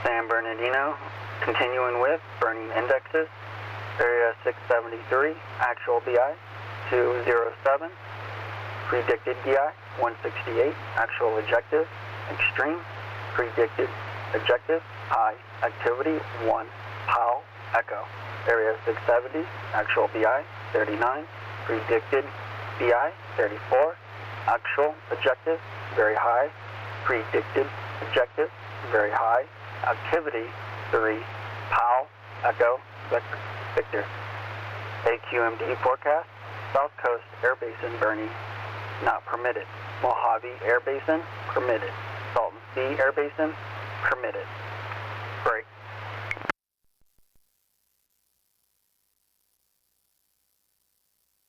San Bernardino, continuing with burning indexes. Area 673, actual BI 207, predicted BI 168, actual objective extreme, predicted objective high activity 1 POW echo. Area 670, actual BI 39, predicted BI 34, actual objective very high, predicted objective very high, activity 3 POW echo Victor. AQMD forecast, South Coast Air Basin burning not permitted. Mojave Air Basin permitted. Salton Sea Air Basin permitted.